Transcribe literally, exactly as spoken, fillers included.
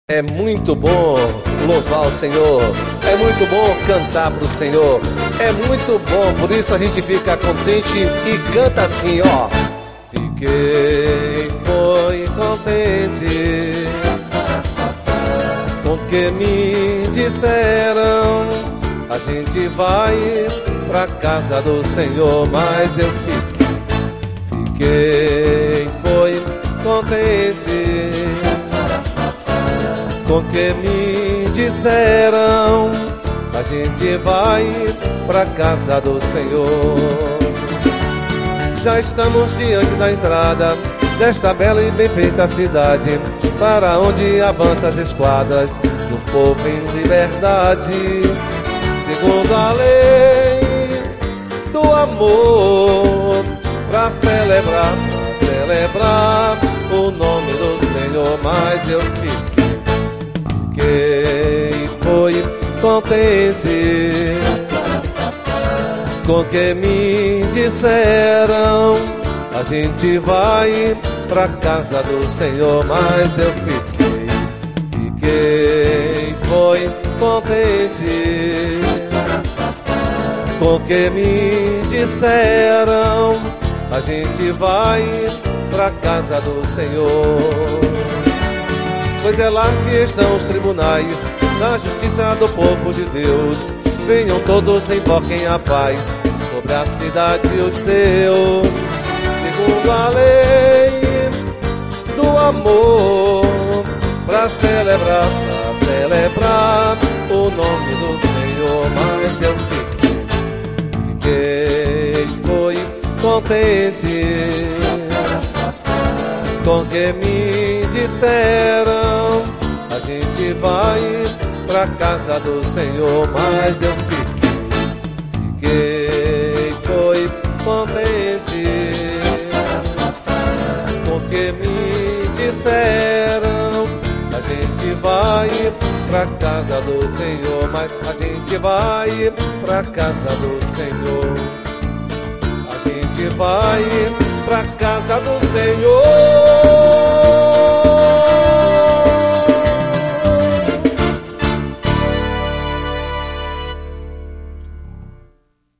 É muito bom louvar o Senhor, é muito bom cantar pro Senhor, é muito bom, por isso a gente fica contente e canta assim, ó. Fiquei, foi contente com o que me disseram. A gente vai pra casa do Senhor, mas eu fiquei, fiquei, foi contente com o que me disseram. A gente vai pra casa do Senhor. Já estamos diante da entrada desta bela e bem feita cidade, para onde avançam as esquadras de um povo em liberdade, segundo a lei do amor, pra celebrar, pra celebrar o nome do Senhor. Mas eu fiquei, Fiquei, foi contente com o que me disseram. A gente vai pra casa do Senhor, mas eu fiquei, fiquei, foi contente com o que me disseram. A gente vai pra casa do Senhor, pois é lá que estão os tribunais da justiça do povo de Deus. Venham todos, invoquem a paz sobre a cidade e os seus, segundo a lei do amor, pra celebrar, pra celebrar o nome do Senhor. Mas eu fiquei, fiquei, foi contente com o que me disseram. A gente vai pra casa do Senhor, mas eu fiquei, fiquei, foi contente com o que me disseram. A gente vai pra casa do Senhor, mas a gente vai pra casa do Senhor. A gente vai pra casa do Senhor.